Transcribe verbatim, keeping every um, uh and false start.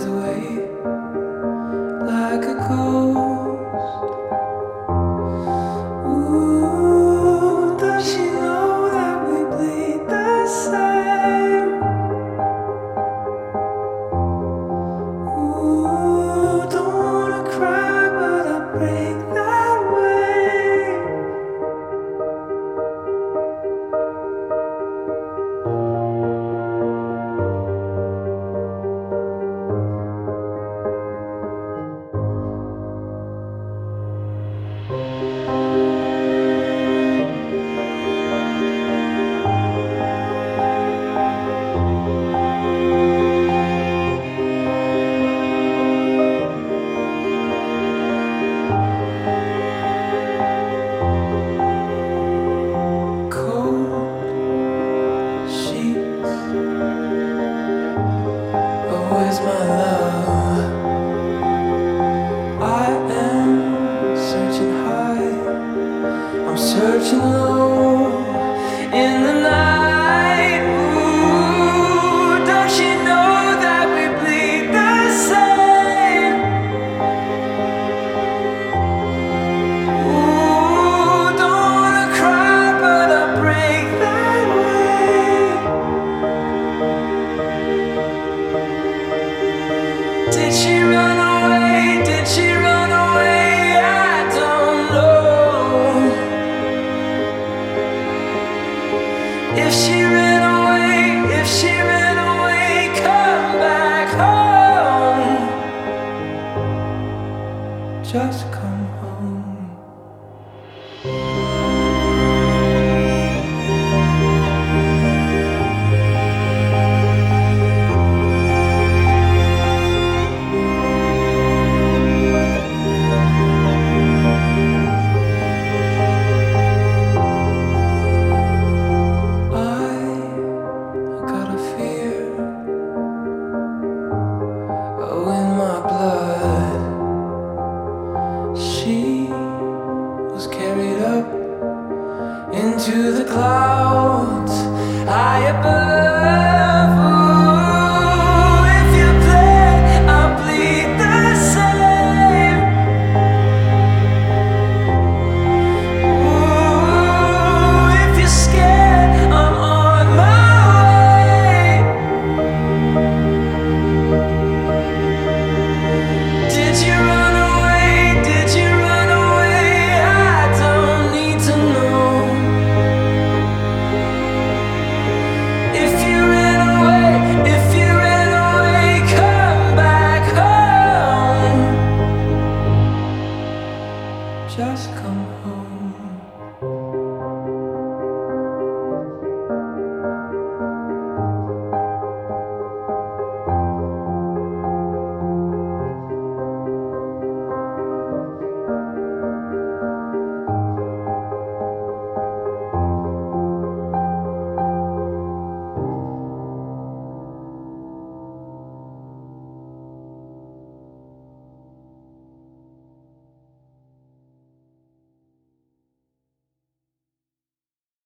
fades away like a ghost. Ooh, does she know that we bleed the same? Ooh, don't wanna cry, but I break that way. Where's my love? I am searching high, I'm searching low in the night. Ooh, don't she know that we bleed the same? Ooh, don't wanna cry, but I break that way. Did she run away? Did she run away? I don't know. If she ran away, if she ran away, come back home. Just come home. She was carried up into the clouds.